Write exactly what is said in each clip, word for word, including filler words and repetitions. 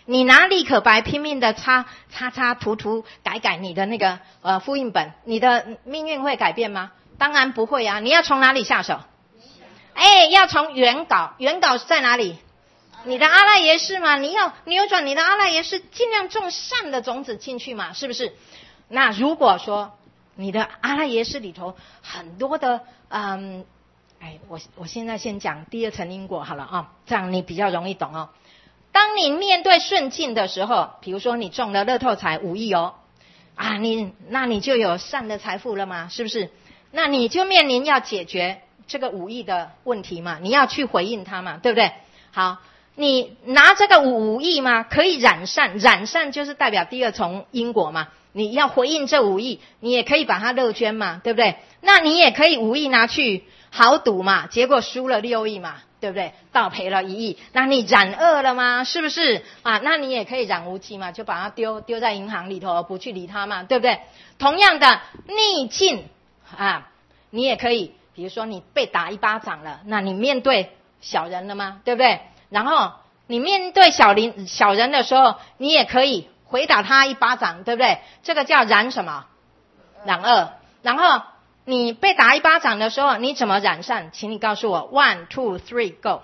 你拿立可白拼命的擦擦擦涂涂改改你的那个呃复印本，你的命运会改变吗？当然不会啊！你要从哪里下手？哎，要从原稿，原稿是在哪里？你的阿赖耶识嘛，你要扭转你的阿赖耶识，尽量种善的种子进去嘛，是不是？那如果说你的阿赖耶识里头很多的嗯，哎，我我现在先讲第二层因果好了啊，这样你比较容易懂哦。当你面对顺境的时候，比如说你中了乐透彩五亿哦，啊，你那你就有善的财富了嘛，是不是？那你就面临要解决这个五亿的问题嘛，你要去回应它嘛，对不对？好，你拿这个五亿嘛，可以染善，染善就是代表第二重因果嘛，你要回应这五亿，你也可以把它乐捐嘛，对不对？那你也可以五亿拿去豪赌嘛，结果输了六亿嘛，对不对？倒赔了一亿，那你染恶了吗？是不是啊？那你也可以染无期嘛，就把它丢丢在银行里头，不去理它嘛，对不对？同样的逆境啊，你也可以，比如说你被打一巴掌了，那你面对小人了吗？对不对？然后你面对小人小人的时候，你也可以回打他一巴掌，对不对？这个叫染什么？染恶。然后你被打一巴掌的时候，你怎么染善？请你告诉我 ，one two three go。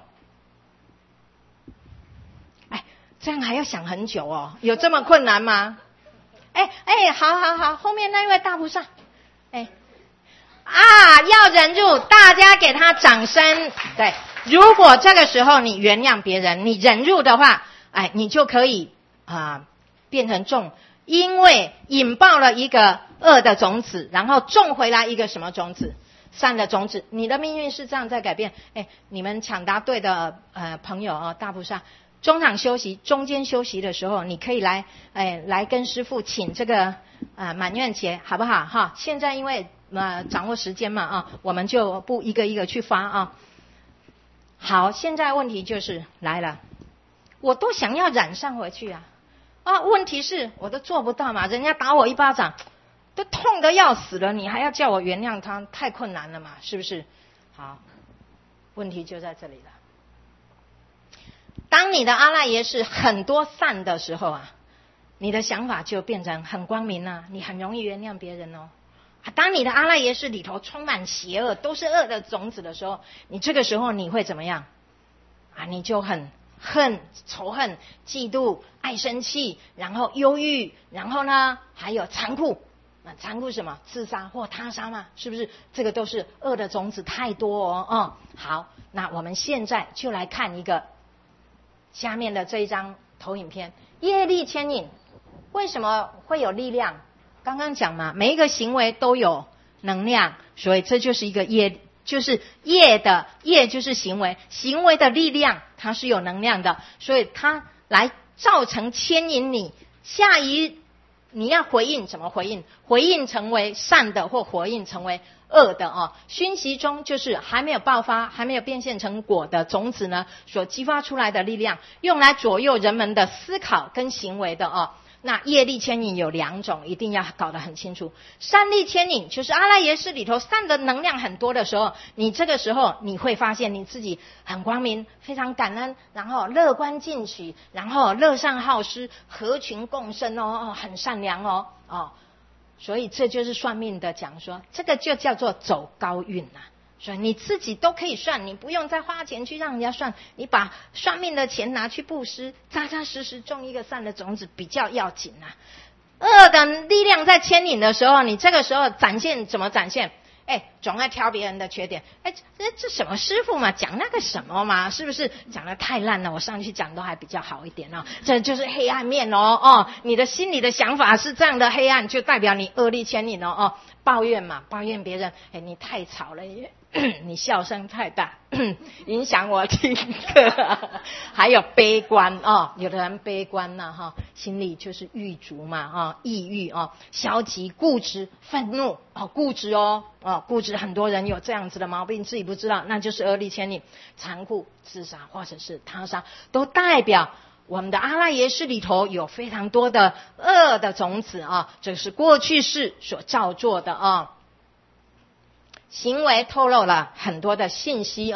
哎，这样还要想很久哦，有这么困难吗？哎哎，好好好，后面那位大菩萨，哎。啊，要忍住，大家给他掌声。对，如果这个时候你原谅别人，你忍住的话，哎，你就可以啊、呃、变成种，因为引爆了一个恶的种子，然后种回来一个什么种子？善的种子。你的命运是这样在改变。哎，你们抢答对的呃朋友哦，大菩萨，中场休息、中间休息的时候，你可以来哎来跟师父请这个呃满愿节，好不好哈？现在因为呃，掌握时间嘛啊，我们就不一个一个去发啊。好，现在问题就是来了，我都想要染上回去啊啊！问题是我都做不到嘛，人家打我一巴掌，都痛得要死了，你还要叫我原谅他，太困难了嘛，是不是？好，问题就在这里了。当你的阿赖耶识很多善的时候啊，你的想法就变成很光明啊，你很容易原谅别人哦。当你的阿赖耶识里头充满邪恶，都是恶的种子的时候，你这个时候你会怎么样啊？你就很恨、仇恨、嫉妒、爱生气，然后忧郁，然后呢还有残酷。那残酷什么？自杀或他杀嘛，是不是？这个都是恶的种子太多哦。嗯，好，那我们现在就来看一个下面的这一张投影片，业力牵引。为什么会有力量？刚刚讲嘛，每一个行为都有能量，所以这就是一个业，就是业的业就是行为，行为的力量它是有能量的，所以它来造成牵引你下一你要回应，怎么回应？回应成为善的或回应成为恶的哦。熏习中就是还没有爆发，还没有变现成果的种子呢，所激发出来的力量，用来左右人们的思考跟行为的哦。那业力牵引有两种，一定要搞得很清楚。善力牵引就是阿赖耶识里头善的能量很多的时候，你这个时候你会发现你自己很光明，非常感恩，然后乐观进取，然后乐善好施，合群共生哦，哦很善良哦哦，所以这就是算命的讲说，这个就叫做走高运啊。所以你自己都可以算，你不用再花钱去让人家算，你把算命的钱拿去布施，扎扎实实种一个善的种子比较要紧啊。恶的力量在牵引的时候，你这个时候展现怎么展现？哎，总爱挑别人的缺点，哎，这这什么师父嘛，讲那个什么嘛，是不是讲得太烂了？我上去讲都还比较好一点哦，这就是黑暗面哦哦，你的心里的想法是这样的黑暗，就代表你恶力牵引哦哦，抱怨嘛，抱怨别人，哎，你太吵了。你笑声太大，影响我听课。还有悲观哦，有的人悲观呐、啊、哈，心里就是郁卒嘛啊，抑郁哦，消极、固执、愤怒哦，固执哦哦，固执，很多人有这样子的毛病，自己不知道，那就是恶力牵引，残酷、自杀或者是他杀，都代表我们的阿赖耶识里头有非常多的恶的种子啊，这是过去世所造作的啊。行为透露了很多的信息啊，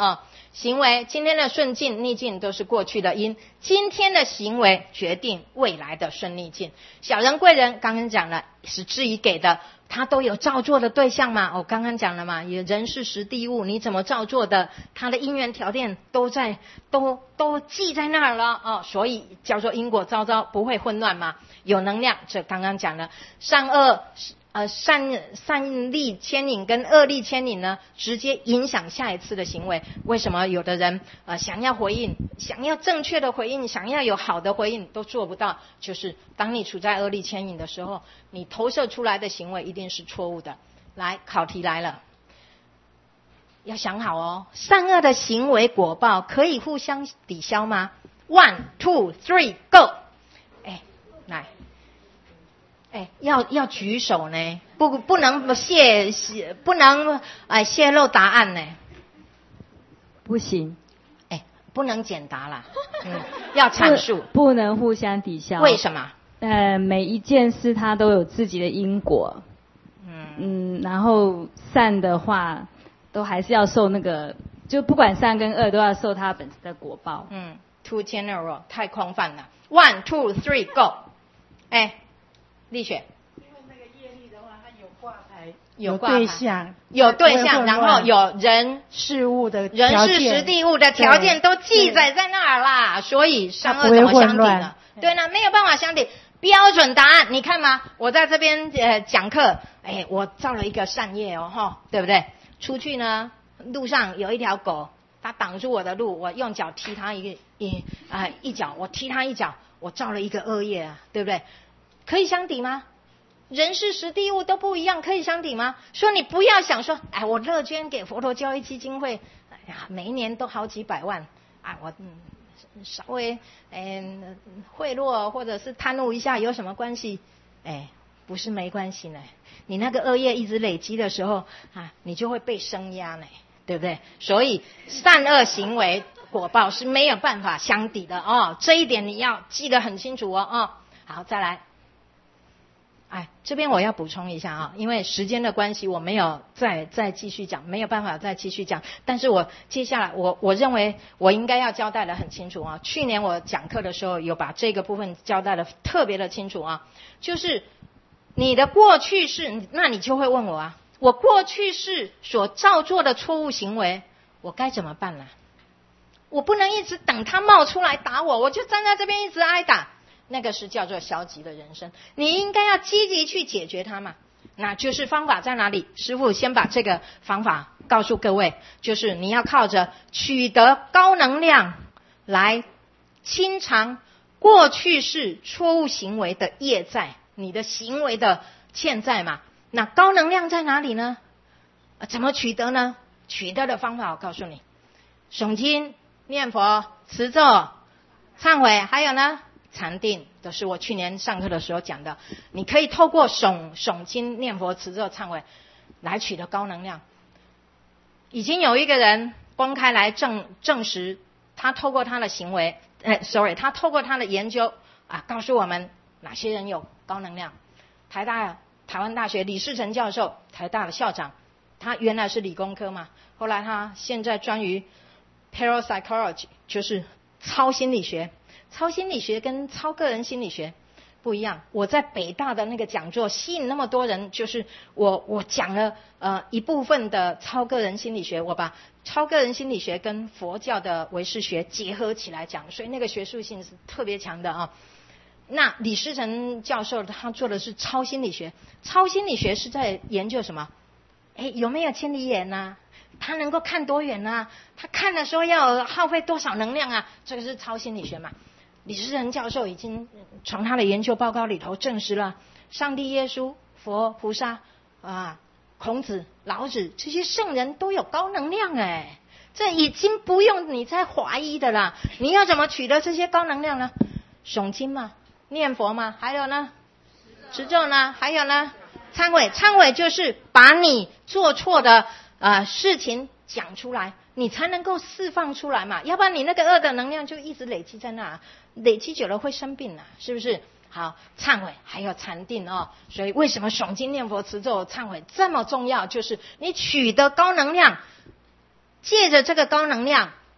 行为，今天的顺境逆境都是过去的因，今天的行为决定未来的顺逆境。小人贵人刚刚讲了是质疑给的，他都有造作的对象嘛，我刚刚讲了嘛，也人事时地物，你怎么造作的，他的因缘条件都在都都记在那儿了哦，所以叫做因果昭昭，不会混乱嘛，有能量。这刚刚讲了善恶呃，善善力牵引跟恶力牵引呢，直接影响下一次的行为。为什么有的人呃想要回应，想要正确的回应，想要有好的回应都做不到？就是当你处在恶力牵引的时候，你投射出来的行为一定是错误的。来，考题来了，要想好哦，善恶的行为果报可以互相抵消吗 ？One, two, three, go！ 哎，来。哎，要要举手呢，不不能泄泄，不能哎泄露答案呢， 不行， 哎，不能简答啦，嗯，要阐述不，不能互相抵消。 为什么？ 呃，每一件事它都有自己的因果，嗯嗯，然后善的话，都还是要受那个，就不管善跟恶都要受它本身的果报。 嗯 ，too general， 太空泛了。One, two, three, go！ 哎。丽雪， 因为那个业力的话，它有挂牌， 有对象， 有对象，然后有人事物的人事时地物的条件都记载在那儿啦，所以善恶怎么相抵呢？对呢，没有办法相抵。标准答案，你看嘛，我在这边呃讲课，哎，我造了一个善业哦，哈，对不对？出去呢，路上有一条狗，它挡住我的路，我用脚踢它一个一啊、呃、一脚，我踢它一脚，我造了一个恶业啊，对不对？可以相抵吗？人事时地物都不一样，可以相抵吗？说你不要想说，哎，我乐捐给佛陀教育基金会，哎呀，每一年都好几百万，啊，我嗯稍微嗯贿赂或者是贪污一下有什么关系？哎，不是没关系呢。你那个恶业一直累积的时候啊，你就会被生压呢，对不对？所以善恶行为果报是没有办法相抵的哦，这一点你要记得很清楚哦。哦，好，再来。哎，这边我要补充一下啊，因为时间的关系，我没有再再继续讲，没有办法再继续讲。但是我接下来，我我认为我应该要交代的很清楚啊。去年我讲课的时候，有把这个部分交代的特别的清楚啊，就是你的过去式，那你就会问我啊，我过去式所造作的错误行为，我该怎么办呢？我不能一直等他冒出来打我，我就站在这边一直挨打。那个是叫做消极的人生，你应该要积极去解决它嘛。那就是方法在哪里？师父先把这个方法告诉各位，就是你要靠着取得高能量来清偿过去式错误行为的业债，你的行为的欠债嘛。那高能量在哪里呢？怎么取得呢？取得的方法我告诉你，诵经、念佛、持咒、忏悔，还有呢禅定，都是我去年上课的时候讲的。你可以透过诵诵经、念佛、持咒、忏悔来取得高能量。已经有一个人公开来证证实，他透过他的行为，呃 ，sorry， 他透过他的研究啊，告诉我们哪些人有高能量。台大台湾大学李世成教授，台大的校长，他原来是理工科嘛，后来他现在专于 parapsychology， 就是超心理学。超心理学跟超个人心理学不一样。我在北大的那个讲座吸引那么多人，就是我我讲了呃一部分的超个人心理学，我把超个人心理学跟佛教的唯识学结合起来讲，所以那个学术性是特别强的啊。那李世成教授他做的是超心理学，超心理学是在研究什么？哎，有没有千里眼啊？他能够看多远啊？他看的时候要耗费多少能量啊？这个是超心理学嘛。李世成教授已经从他的研究报告里头证实了，上帝、耶稣、佛、菩萨啊、孔子、老子这些圣人都有高能量哎，这已经不用你再怀疑的啦。你要怎么取得这些高能量呢？诵经嘛，念佛嘛，还有呢，持咒呢，还有呢，忏悔。忏悔就是把你做错的呃事情讲出来，你才能够释放出来嘛，要不然你那个恶的能量就一直累积在那，累积久了会生病啊，是不是？好，忏悔还有禅定哦，所以为什么诵经念佛持咒忏悔这么重要？就是你取得高能量，借着这个高能量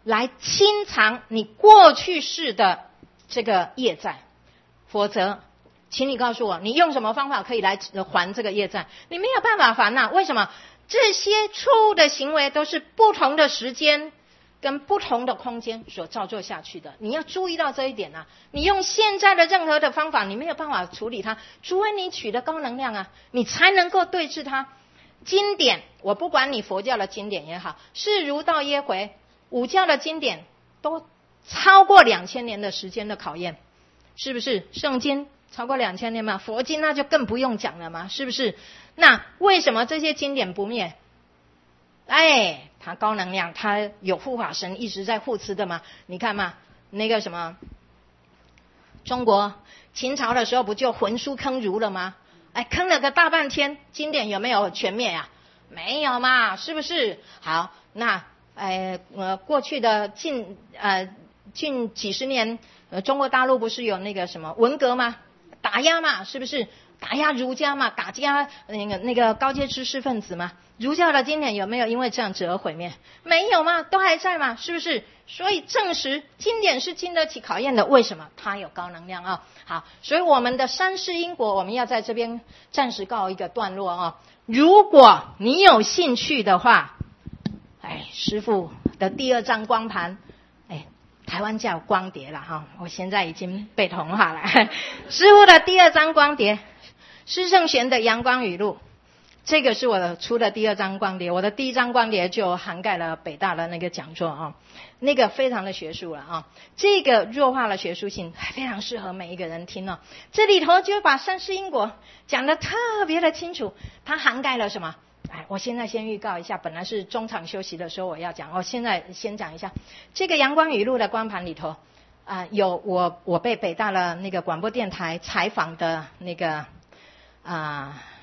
来清偿你过去世的这个业债，否则请你告诉我，你用什么方法可以来还这个业债？你没有办法还啊。为什么？这些错误的行为都是不同的时间跟不同的空间所造作下去的，你要注意到这一点啊！你用现在的任何的方法，你没有办法处理它，除非你取得高能量啊，你才能够对治它。经典，我不管你佛教的经典也好，是儒道耶回五教的经典，都超过两千年的时间的考验，是不是？圣经超过两千年嘛，佛经那就更不用讲了嘛，是不是？那为什么这些经典不灭？哎，它高能量，它有护法神一直在护持的嘛。你看嘛，那个什么，中国秦朝的时候不就焚书坑儒了吗？哎，坑了个大半天，经典有没有全灭啊？没有嘛，是不是？好，那呃呃，过去的近呃近几十年，呃，中国大陆不是有那个什么文革吗？打压嘛，是不是？打压儒家嘛，打压那个那个高阶知识分子嘛。儒教的经典有没有因为这样子而毁灭？没有嘛，都还在嘛，是不是？所以证实经典是经得起考验的。为什么？它有高能量啊。好，所以我们的三世因果，我们要在这边暂时告一个段落啊。如果你有兴趣的话，哎，师父的第二张光盘，哎，台湾叫光碟了哈，我现在已经被同化了。师父的第二张光碟，施圣贤的阳光语录。这个是我的出的第二张光碟，我的第一张光碟就涵盖了北大的那个讲座啊，那个非常的学术了啊，这个弱化了学术性，非常适合每一个人听哦。这里头就把三世因果讲得特别的清楚，它涵盖了什么？哎，我现在先预告一下，本来是中场休息的时候我要讲，我现在先讲一下这个阳光语录的光盘里头啊、呃，有我我被北大的那个广播电台采访的那个啊。呃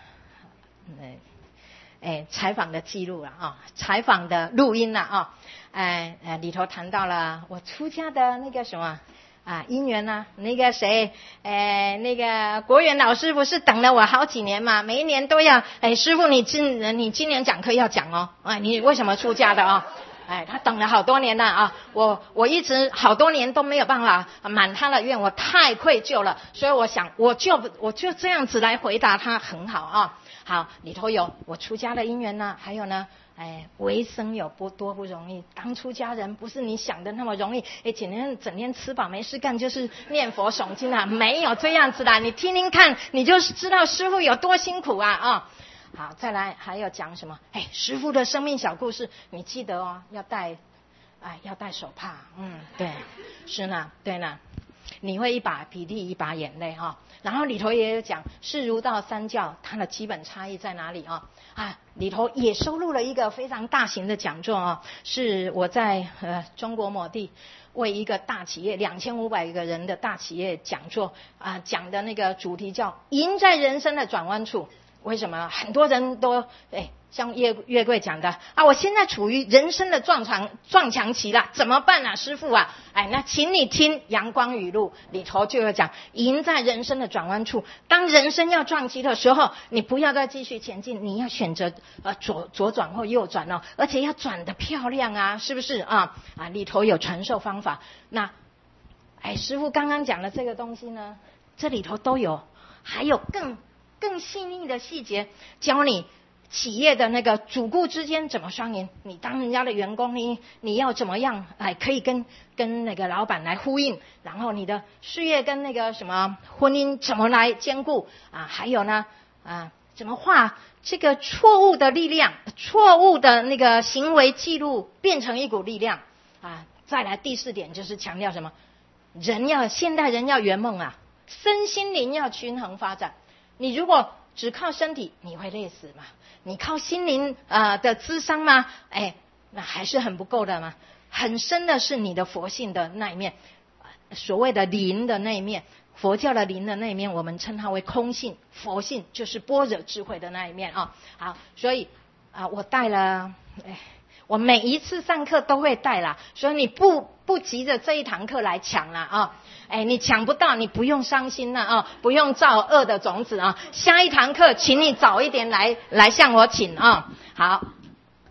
哎，采访的记录了啊，采访的录音了啊，哎哎，里头谈到了我出家的那个什么啊因缘啊，那个谁，哎，那个国元老师不是等了我好几年嘛，每一年都要，哎，师父你今你今年讲课要讲哦，哎，你为什么出家的啊？哎，他等了好多年了啊，我我一直好多年都没有办法满他的愿，我太愧疚了，所以我想我就我就这样子来回答他很好啊。好，里头有我出家的因缘呢，还有呢，哎，为生有不多不容易，当出家人不是你想的那么容易，哎，整天整天吃饱没事干就是念佛诵经啊，没有这样子的，你听听看，你就知道师父有多辛苦啊啊！好，再来还要讲什么？哎，师父的生命小故事，你记得哦，要带，哎，要带手帕，嗯，对，是呢，对呢，你会一把鼻涕一把眼泪哈、哦。然后里头也有讲是儒道三教它的基本差异在哪里啊？啊，里头也收录了一个非常大型的讲座啊，是我在呃中国某地为一个大企业两千五百个人的大企业讲座啊，讲的那个主题叫赢在人生的转弯处。为什么很多人都哎像月月桂讲的啊，我现在处于人生的撞墙撞墙期了，怎么办啊，师父啊？哎，那请你听阳光语录里头就有讲，赢在人生的转弯处。当人生要撞击的时候，你不要再继续前进，你要选择呃左左转或右转哦，而且要转得漂亮啊，是不是啊？啊，里头有传授方法。那哎，师父刚刚讲的这个东西呢，这里头都有，还有更更细腻的细节，教你企业的那个主顾之间怎么双赢。你当人家的员工，你你要怎么样哎，可以跟跟那个老板来呼应，然后你的事业跟那个什么婚姻怎么来兼顾啊？还有呢啊，怎么化这个错误的力量，错误的那个行为记录变成一股力量啊？再来第四点就是强调什么？人要现代人要圆梦啊，身心灵要均衡发展。你如果只靠身体，你会累死嘛？你靠心灵呃的諮商吗？哎，那还是很不够的嘛。很深的是你的佛性的那一面，所谓的灵的那一面，佛教的灵的那一面，我们称它为空性，佛性就是般若智慧的那一面啊。好，所以啊、呃，我带了，哎。我每一次上课都会带啦，所以你不不急着这一堂课来抢啦啊！哎，你抢不到，你不用伤心了啊，不用造恶的种子啊。下一堂课，请你早一点来来向我请啊。好，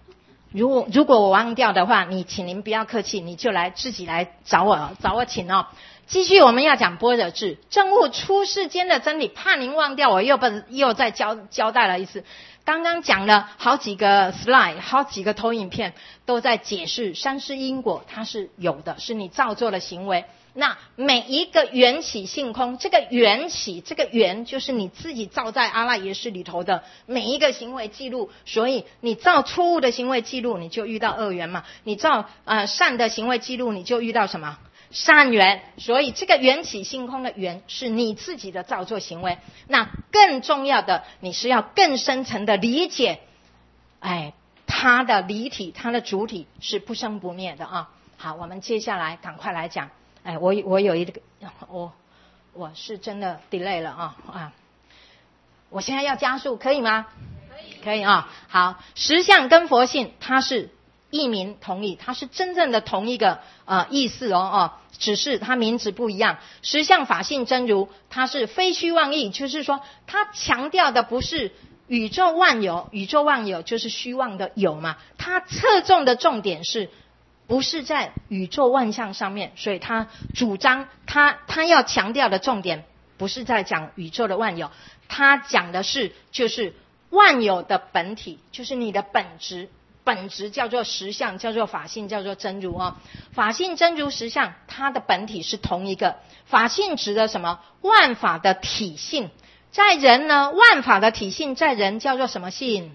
如果如果我忘掉的话，你请您不要客气，你就来自己来找我找我请哦。继续我们要讲般若智，证悟出世间的真理，怕您忘掉，我又不又再交交代了一次。刚刚讲了好几个 slide， 好几个投影片都在解释三世因果，它是有的，是你造作的行为。那每一个缘起性空，这个缘起，这个缘就是你自己造在阿赖耶识里头的每一个行为记录。所以你造错误的行为记录，你就遇到恶缘嘛；你造呃善的行为记录，你就遇到什么善缘。所以这个缘起性空的缘是你自己的造作行为。那更重要的，你是要更深层的理解，哎，它的离体，它的主体是不生不灭的啊。好，我们接下来赶快来讲。哎，我我有一个，我我是真的 delay 了啊啊！我现在要加速，可以吗？可以，可以啊。好，实相跟佛性，它是异名同义，它是真正的同一个呃意思哦哦，只是它名字不一样。实相法性真如，它是非虚妄义，就是说它强调的不是宇宙万有，宇宙万有就是虚妄的有嘛，它侧重的重点是。不是在宇宙万象上面，所以他主张他他要强调的重点不是在讲宇宙的万有，他讲的是就是万有的本体，就是你的本质，本质叫做实相，叫做法性，叫做真如哦。法性真如实相，它的本体是同一个。法性指的什么？万法的体性。在人呢，万法的体性在人叫做什么性？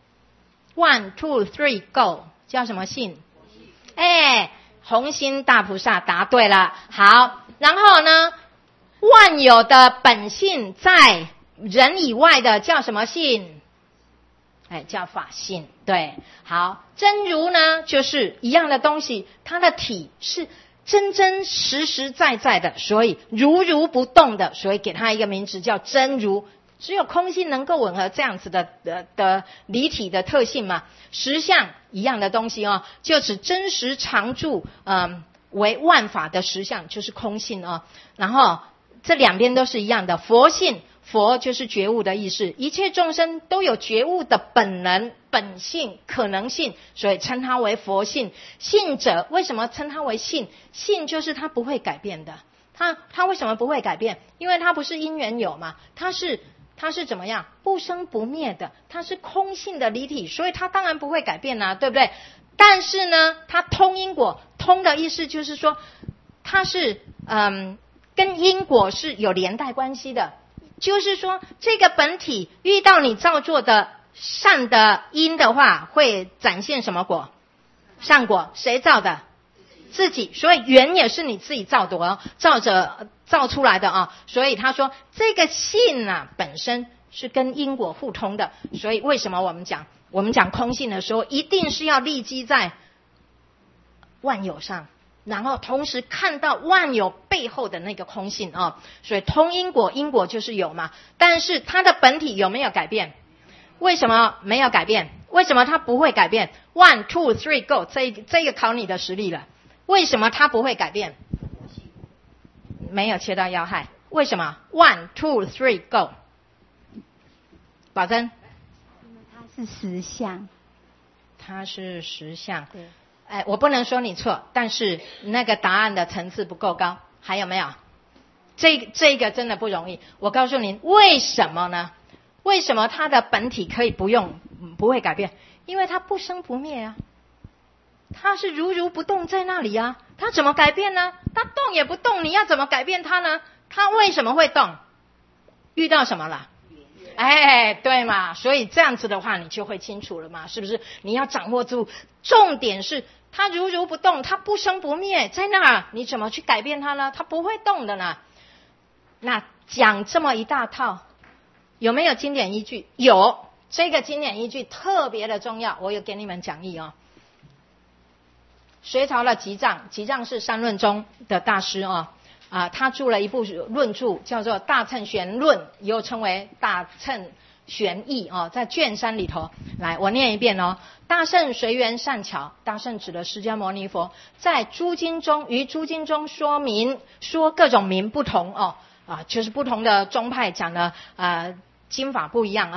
One two three go 叫什么性？哎，弘心大菩萨答对了。好，然后呢，万有的本性在人以外的叫什么性？哎，叫法性。对，好，真如呢，就是一样的东西，它的体是真真实实在在的，所以如如不动的，所以给它一个名字叫真如。只有空性能够吻合这样子的的的离体的特性嘛。实相一样的东西哦，就指真实常住，嗯，为万法的实相就是空性哦。然后这两边都是一样的。佛性，佛就是觉悟的意思，一切众生都有觉悟的本能、本性、可能性，所以称它为佛性。性者，为什么称它为性？性就是它不会改变的。它它为什么不会改变？因为它不是因缘有嘛，它是。它是怎么样？不生不灭的，它是空性的离体，所以它当然不会改变啊，对不对？但是呢，它通因果，通的意思就是说，它是嗯，跟因果是有连带关系的，就是说，这个本体遇到你造作的善的因的话，会展现什么果？善果，谁造的？自己，所以缘也是你自己造的哦，造着造出来的啊。所以他说这个性啊本身是跟因果互通的。所以为什么我们讲我们讲空性的时候，一定是要立基在万有上，然后同时看到万有背后的那个空性啊。所以通因果，因果就是有嘛，但是它的本体有没有改变？为什么没有改变？为什么它不会改变 ？One two three go， 这这个考你的实力了。为什么它不会改变？没有切到要害。为什么 ？One, two, three, go。宝珍， 因为它是实相。 它是实相。 对。 哎，我不能说你错，但是那个答案的层次不够高。还有没有？这这个真的不容易。我告诉您，为什么呢？为什么它的本体可以不用不会改变？因为它不生不灭啊。它是如如不动在那里啊，它怎么改变呢？它动也不动，你要怎么改变它呢？它为什么会动？遇到什么了？哎，对嘛，所以这样子的话你就会清楚了嘛，是不是？你要掌握住，重点是它如如不动，它不生不灭，在那儿你怎么去改变它呢？它不会动的呢。那讲这么一大套，有没有经典依据？有，这个经典依据特别的重要，我有给你们讲义哦。隋朝的吉藏，吉藏是三论中的大师哦，啊，他著了一部论著叫做《大乘玄论》，又称为《大乘玄义》哦，在卷三里头。来，我念一遍哦。大圣随缘善巧，大圣指的释迦牟尼佛，在诸经中于诸经中说明，说各种名不同哦，啊，就是不同的宗派讲的啊经法不一样啊。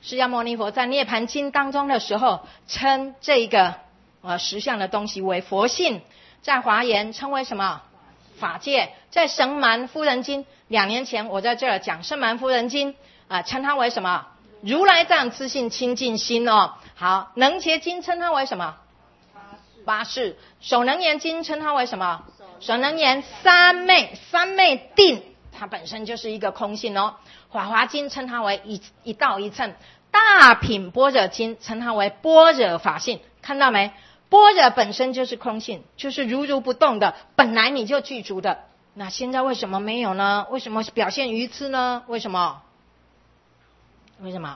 释迦牟尼佛在涅盘经当中的时候，称这个呃实相的东西为佛性，在华严称为什么？法界。在神蛮夫人经，两年前我在这儿讲神蛮夫人经啊、呃，称它为什么？如来藏自性清净心哦。好，能伽经称它为什么？八事。首能言经称它为什么？首能言三昧。三昧定它本身就是一个空性哦。法华经称它为一一道一乘。大品般若经称它为般若法性。看到没？般若本身就是空性，就是如如不动的，本来你就具足的。那现在为什么没有呢？为什么表现愚痴呢？为什么？为什么？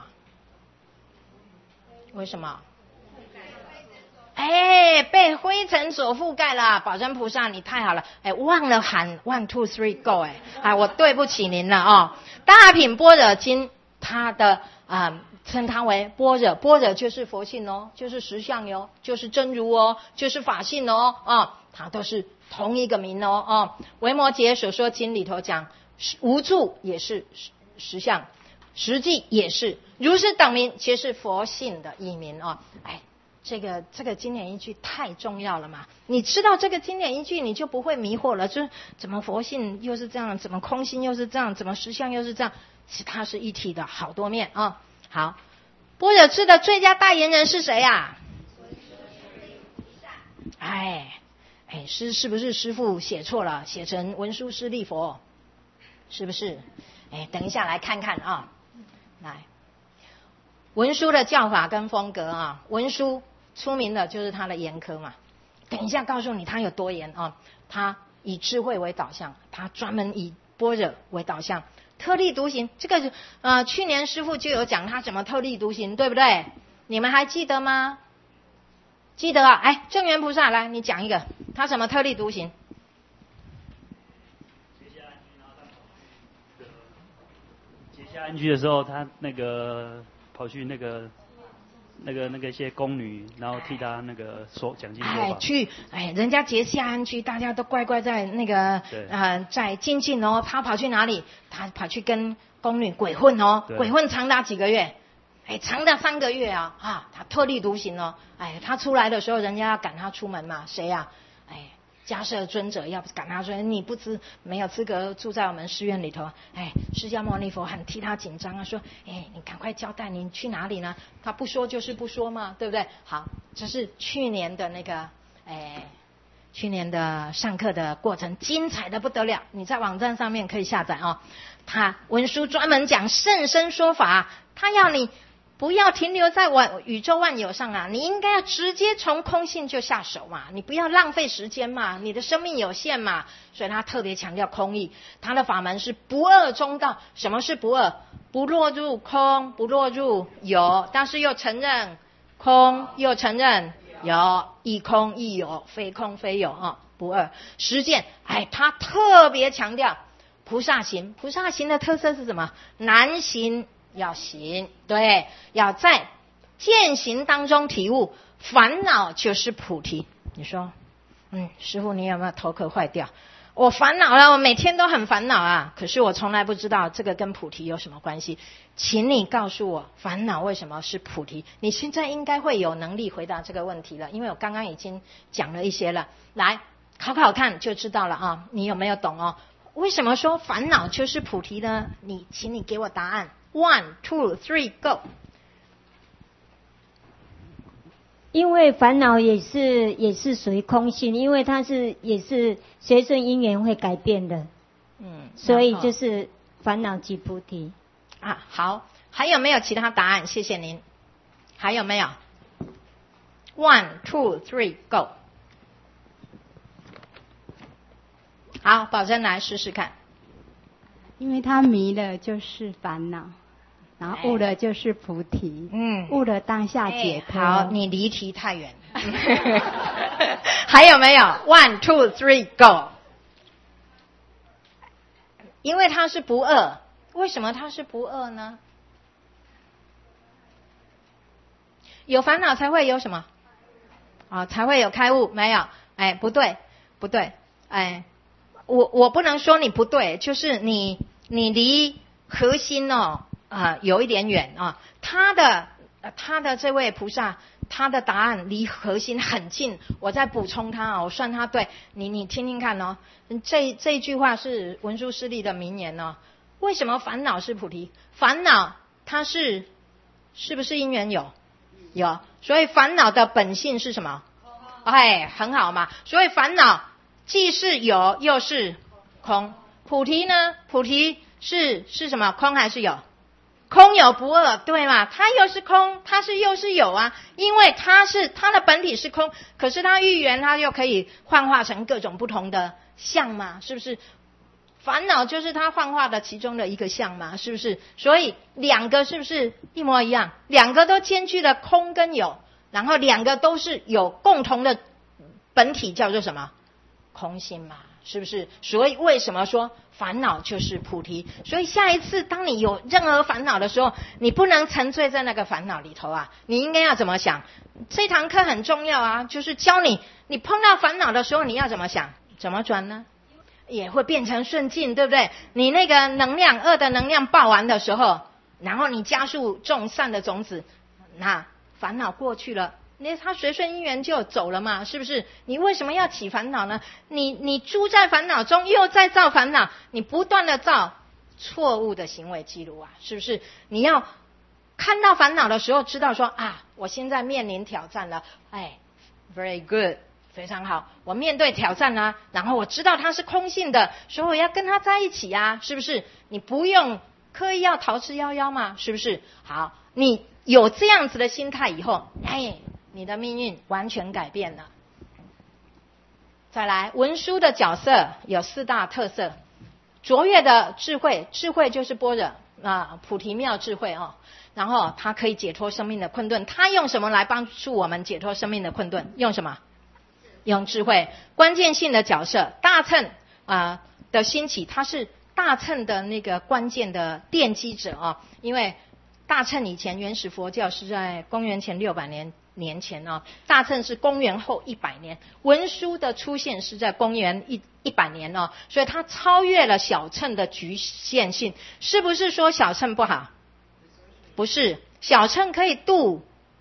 为什么？哎，被灰尘所覆盖了。宝珍菩萨，你太好了！哎，忘了喊 one two three go 哎，哎，我对不起您了哦。大品般若经，它的啊、呃、称它为般若，般若就是佛性哦，就是实相哟，就是真如哦，就是法性哦，哦，它都是同一个名哦，哦。维摩诘所说经里头讲，无住也是实相，实际也是如是等名，皆是佛性的义名哦。哎。这个这个经典依据太重要了嘛！你知道这个经典依据，你就不会迷惑了。就是怎么佛性又是这样，怎么空性又是这样，怎么实相又是这样，其实它是一体的好多面啊、哦。好，般若智的最佳代言人是谁呀、啊？哎哎，师是不是师父写错了，写成文殊师利佛？是不是？哎，等一下来看看啊，来文殊的教法跟风格啊，文殊。出名的就是他的严苛嘛，等一下告诉你他有多严啊！他以智慧为导向，他专门以般若为导向，特立独行。这个呃，去年师父就有讲他怎么特立独行，对不对？你们还记得吗？记得啊！哎，正缘菩萨来，你讲一个，他怎么特立独行？ 结下安居的时候，他那个跑去那个。那个那个一些宫女，然后替他那个说讲经说法。 哎，去哎，人家结下安居，大家都乖乖在那个呃在精进哦。他跑去哪里？他跑去跟宫女鬼混哦，鬼混长达几个月？哎，长达三个月啊啊！他特立独行哦。哎，他出来的时候，人家要赶他出门嘛，谁呀、啊？哎。迦叶尊者要赶他说你不知没有资格住在我们寺院里头，哎，释迦牟尼佛很替他紧张啊，说，哎，你赶快交代你去哪里呢？他不说就是不说嘛，对不对？好，这是去年的那个，哎，去年的上课的过程，精彩的不得了，你在网站上面可以下载哦。他文殊专门讲甚深说法，他要你。不要停留在万宇宙万有上啊！你应该要直接从空性就下手嘛，你不要浪费时间嘛，你的生命有限嘛，所以他特别强调空义，他的法门是不二中道。什么是不二？不落入空，不落入有，但是又承认空，又承认有，亦空亦有，非空非有啊，不二实践。哎，他特别强调菩萨行，菩萨行的特色是什么？难行。要行，对，要在践行当中体悟，烦恼就是菩提。你说，嗯，师父，你有没有头壳坏掉？我烦恼了，我每天都很烦恼啊，可是我从来不知道这个跟菩提有什么关系。请你告诉我，烦恼为什么是菩提？你现在应该会有能力回答这个问题了，因为我刚刚已经讲了一些了。来，考考看就知道了啊，你有没有懂哦？为什么说烦恼就是菩提呢？你，请你给我答案。One, two, three, go. 因为烦恼也是也是属于空性，因为它是也是随顺因缘会改变的，嗯，所以就是烦恼即菩提。 啊，好，还有没有其他答案？谢谢您。还有没有 ？One, two, three, go. 好，宝珍来试试看。 因为他迷了就是烦恼。然后悟了就是菩提，嗯，悟了当下解脱。 好，你离题太远。还有没有 ？One, two, three, go。因为它是不二，为什么它是不二呢？有烦恼才会有什么？啊、哦，才会有开悟。没有，哎，不对，不对，哎，我我不能说你不对，就是你你离核心哦。 啊、呃、有一点远啊。他的他的这位菩萨，他的答案离核心很近。我再补充他啊，我算他对。你你听听看哦，这这句话是文殊师利的名言哦。为什么烦恼是菩提？烦恼它是是不是因缘有？有，所以烦恼的本性是什么？哎，很好嘛。所以烦恼既是有又是空。菩提呢？菩提是是什么？空还是有？空有不二，对吗？它又是空，它是又是有啊。因为它是它的本体是空，可是它遇缘，它又可以幻化成各种不同的相嘛，是不是？烦恼就是它幻化的其中的一个相嘛，是不是？所以两个是不是一模一样？两个都兼具了空跟有，然后两个都是有共同的本体，叫做什么？空性嘛，是不是？所以为什么说烦恼就是菩提？所以下一次当你有任何烦恼的时候，你不能沉醉在那个烦恼里头啊，你应该要怎么想？这堂课很重要啊，就是教你，你碰到烦恼的时候你要怎么想，怎么转呢？也会变成顺境，对不对？你那个能量恶的能量爆完的时候，然后你加速种善的种子，那烦恼过去了，那他随顺因缘就走了嘛，是不是？你为什么要起烦恼呢？你你住在烦恼中，又在造烦恼，你不断的造错误的行为记录啊，是不是？你要看到烦恼的时候，知道说啊，我现在面临挑战了，哎 ，very good。非常好，我面对挑战啊，然后我知道它是空性的，所以我要跟它在一起啊，是不是？你不用刻意要逃之夭夭嘛，是不是？好，你有这样子的心态以后，哎，你的命运完全改变了。再来，文殊的角色有四大特色：卓越的智慧，智慧就是般若啊，菩提妙智慧哦。然后它可以解脱生命的困顿，它用什么来帮助我们解脱生命的困顿？用什么？用智慧。关键性的角色，大乘啊、呃、的兴起，它是大乘的那个关键的奠基者啊、哦。因为大乘以前原始佛教是在公元前六百年年前啊、哦，大乘是公元后一百年，文殊的出现是在公元一一百年哦，所以它超越了小乘的局限性。是不是说小乘不好？不是，小乘可以度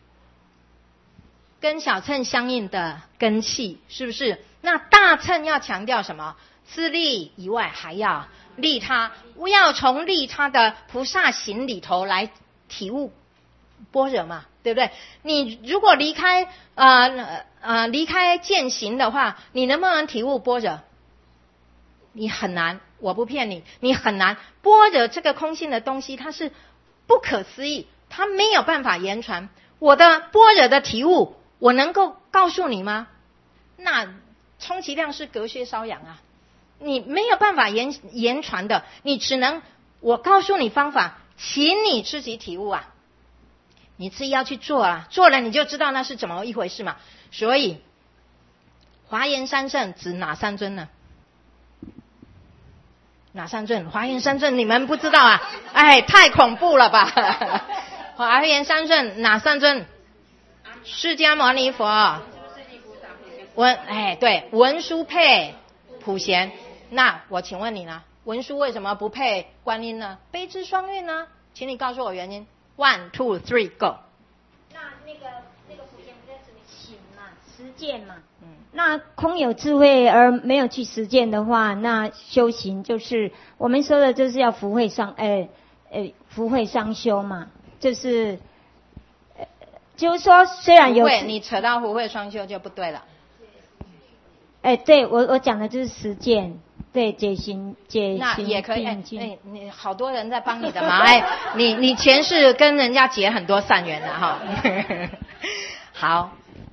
跟小乘相应的根器，是不是？那大乘要强调什么？自利以外还要利他，不要从利他的菩萨行里头来体悟般若嘛，对不对？你如果离开呃呃离开见行的话，你能不能体悟般若？你很难，我不骗你，你很难。般若这个空性的东西，它是不可思议，它没有办法言传。我的般若的体悟，我能够告诉你吗？那充其量是隔靴搔痒啊，你没有办法言言传的，你只能我告诉你方法，请你自己体悟啊，你自己要去做啊，做了你就知道那是怎么一回事嘛。所以华严三圣指哪三尊呢？哪三尊？华严三圣你们不知道啊？哎，太恐怖了吧！华严三圣哪三尊？释迦牟尼佛，文哎对，文殊配普贤。那我请问你呢？文殊为什么不配观音呢？悲智双运呢？请你告诉我原因。One, two, three, go。 那那个那个普贤不在指行嘛，实践嘛。嗯。那空有智慧而没有去实践的话，那修行就是我们说的，就是要福慧上，哎哎，福慧双修嘛，就是。就是说，虽然有你扯到福慧双修就不对了。 哎，对我我讲的就是实践，对解行解行那也可以。哎，你你好多人在帮你的忙，哎，你你前世跟人家结很多善缘的哈。好，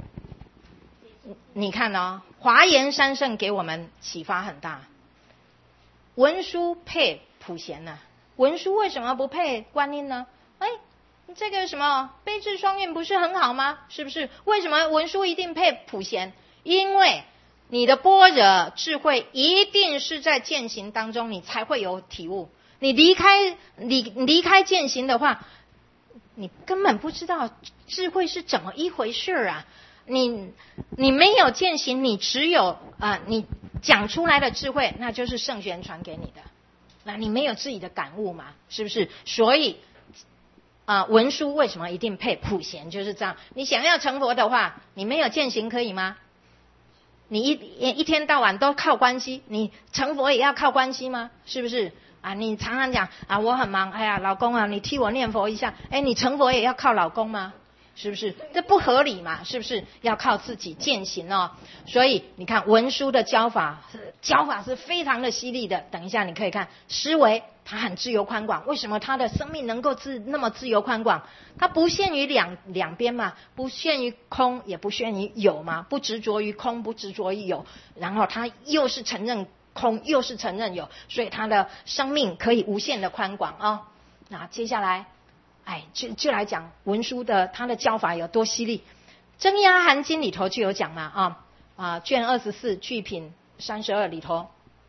你看哦，华严三圣给我们启发很大。文殊配普贤呢、啊？文殊为什么不配观音呢？哎。这个什么悲智双运不是很好吗？是不是？为什么文殊一定配普贤？因为你的般若智慧一定是在践行当中，你才会有体悟。你离开离离开践行的话，你根本不知道智慧是怎么一回事啊！你你没有践行，你只有啊、呃，你讲出来的智慧，那就是圣贤传给你的，那你没有自己的感悟嘛？是不是？所以。 啊、呃，文殊为什么一定配普贤？就是这样。你想要成佛的话，你没有践行可以吗？你一一天到晚都靠关系，你成佛也要靠关系吗？是不是啊？你常常讲啊，我很忙，哎呀，老公啊，你替我念佛一下。哎，你成佛也要靠老公吗？是不是？这不合理嘛？是不是要靠自己践行哦？所以你看文殊的教法，教法是非常的犀利的。等一下你可以看思维，他很自由宽广。为什么他的生命能够自那么自由宽广？他不限于两两边嘛，不限于空，也不限于有嘛，不执着于空，不执着于有。然后他又是承认空，又是承认有，所以他的生命可以无限的宽广啊、哦。那接下来。哎，就就来讲文殊的他的教法有多犀利，《增压含经》里头就有讲嘛啊啊，卷二十四句品三十二里头，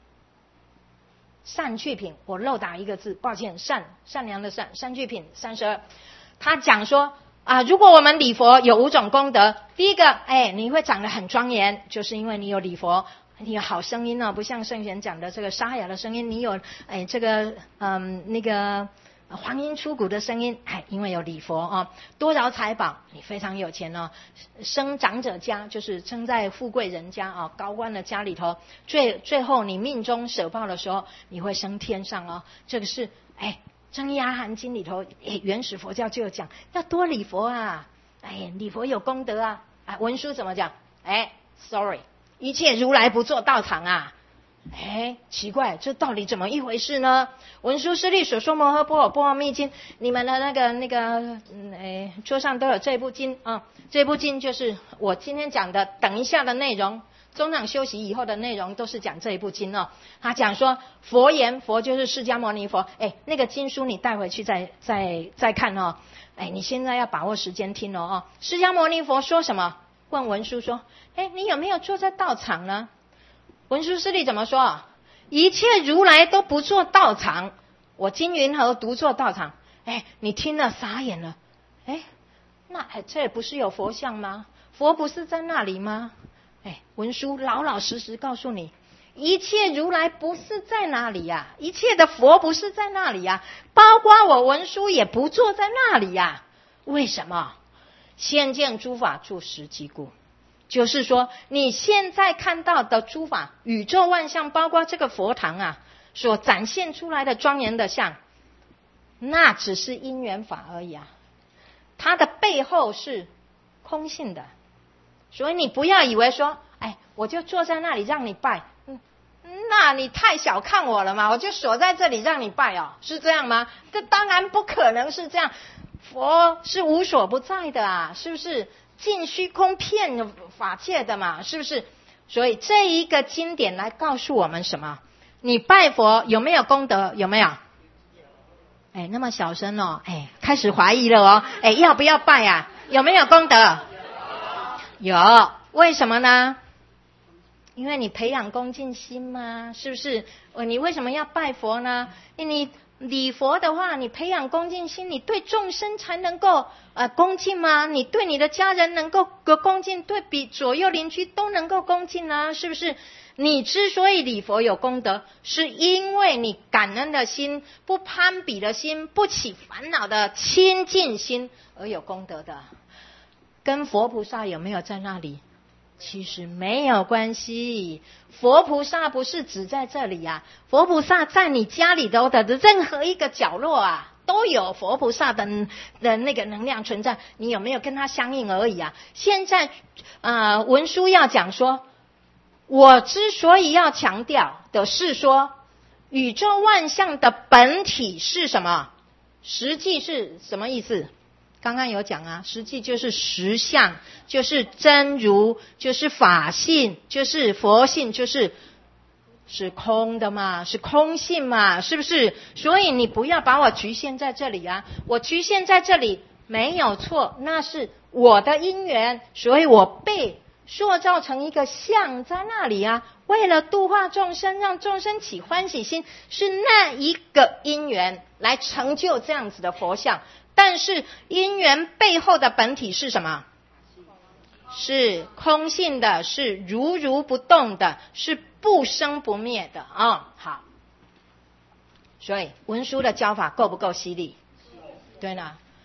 善趣品，我漏打一个字，抱歉，善善良的善，善趣品三十二，他讲说啊，如果我们礼佛有五种功德，第一个，哎，你会长得很庄严，就是因为你有礼佛。你有好声音哦，不像圣贤讲的这个沙哑的声音，你有哎这个嗯那个。黄莺出谷的声音，哎，因为有礼佛哦，多饶财宝，你非常有钱哦，生长者家，就是生在富贵人家哦，高官的家里头，最最后你命中舍报的时候，你会升天上哦，这个是哎《增压含经》里头，哎原始佛教就有讲，要多礼佛啊，哎礼佛有功德啊，啊文殊怎么讲？哎 ，sorry， 一切如来不做道场啊。哎，奇怪，这到底怎么一回事呢？文殊师利所说摩诃般若波罗蜜经，你们的那个那个，嗯，哎，桌上都有这部经啊。这部经就是我今天讲的，等一下的内容，中场休息以后的内容都是讲这一部经哦。他讲说佛言，佛就是释迦牟尼佛。哎，那个经书你带回去再再再看哦。哎，你现在要把握时间听哦。哦，释迦牟尼佛说什么？问文殊说，哎，你有没有坐在道场呢？文殊师利怎么说？一切如来都不做道场，我金云何独做道场？哎，你听了傻眼了。哎，那哎这也不是有佛像吗？佛不是在那里吗？哎，文殊老老实实告诉你，一切如来不是在那里呀、啊，一切的佛不是在那里呀、啊，包括我文殊也不坐在那里呀、啊。为什么？先见诸法住实际故。就是说你现在看到的诸法宇宙万象，包括这个佛堂啊所展现出来的庄严的像，那只是因缘法而已啊，它的背后是空性的。所以你不要以为说哎，我就坐在那里让你拜，嗯，那你太小看我了嘛，我就锁在这里让你拜哦，是这样吗？这当然不可能是这样，佛是无所不在的啊，是不是？尽虚空遍法界的嘛，是不是？所以这一个经典来告诉我们什么？你拜佛有没有功德？有没有？哎，那么小声哦，哎，开始怀疑了哦，哎，要不要拜啊？有没有功德？有，为什么呢？因为你培养恭敬心嘛，是不是？你为什么要拜佛呢？因为你礼佛的话，你培养恭敬心，你对众生才能够呃恭敬吗？你对你的家人能够恭敬，对比左右邻居都能够恭敬啊，是不是？你之所以礼佛有功德，是因为你感恩的心、不攀比的心、不起烦恼的亲近心而有功德的。跟佛菩萨有没有在那里？其实没有关系，佛菩萨不是只在这里啊，佛菩萨在你家里头的任何一个角落啊，都有佛菩萨的的那个能量存在，你有没有跟他相应而已啊？现在啊、呃，文殊要讲说，我之所以要强调的是说，宇宙万象的本体是什么？实际是什么意思？刚刚有讲啊，实际就是实相，就是真如，就是法性，就是佛性，就是是空的嘛，是空性嘛，是不是？所以你不要把我局限在这里啊，我局限在这里没有错，那是我的因缘，所以我被塑造成一个像在那里啊，为了度化众生，让众生起欢喜心，是那一个因缘来成就这样子的佛像。但是因缘背后的本体是什么？是空性的，是如如不动的，是不生不灭的啊、哦！好，所以文殊的教法够不够犀利？对呢，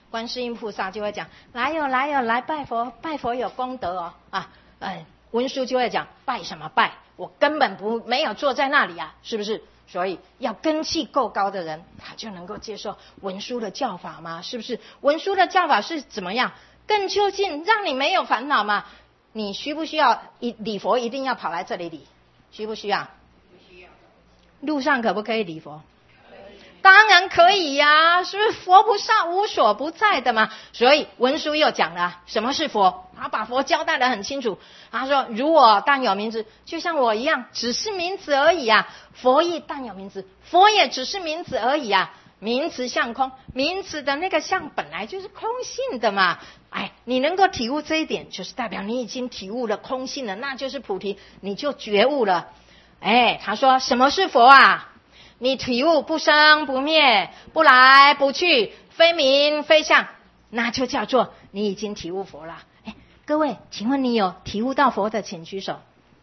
观世音菩萨就会讲，来哟来哟来拜佛，拜佛有功德哦啊，哎，文殊就会讲，拜什么拜？我根本不没有坐在那里啊，是不是？所以要根气够高的人，他就能够接受文殊的教法吗？是不是？文殊的教法是怎么样？更究竟，让你没有烦恼吗？你需不需要一礼佛一定要跑来这里礼？需不需要？不需要。路上可不可以礼佛？当然可以呀、啊，是不是？佛菩萨无所不在的嘛。所以文殊又讲了什么是佛，他把佛交代得很清楚。他说：如我但有名字，就像我一样，只是名字而已啊。佛亦但有名字，佛也只是名字而已啊。名词相空，名词的那个相本来就是空性的嘛。哎，你能够体悟这一点，就是代表你已经体悟了空性了，那就是菩提，你就觉悟了。哎，他说什么是佛啊？你体悟不生不灭，不来不去，非名非相，那就叫做你已经体悟佛了。哎，各位，请问你有体悟到佛的，请举手。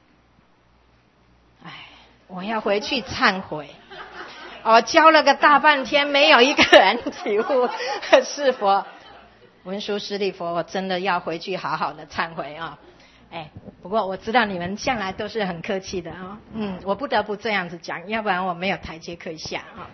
哎，我要回去忏悔。我教了个大半天，没有一个人体悟是佛。文殊师利佛，我真的要回去好好的忏悔啊！哎，不过我知道你们向来都是很客气的啊，嗯，我不得不这样子讲，要不然我没有台阶可以下啊。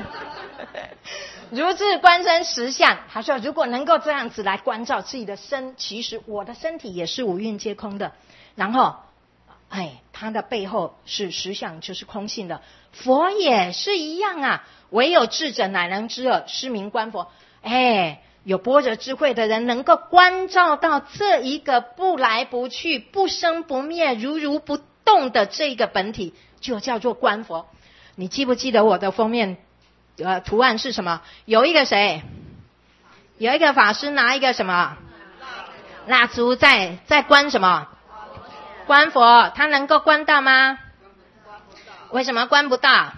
如是观身实相，他说如果能够这样子来关照自己的身，其实我的身体也是五蕴皆空的，然后哎，它的背后是实相，就是空性的。佛也是一样啊，唯有智者乃能知耳，是名观佛。哎，有般若智慧的人能够关照到这一个不来不去、不生不灭、如如不动的这个本体，就叫做观佛。你记不记得我的封面呃图案是什么？有一个谁？有一个法师拿一个什么蜡烛在在观什么？观佛。他能够观到吗？为什么观不到？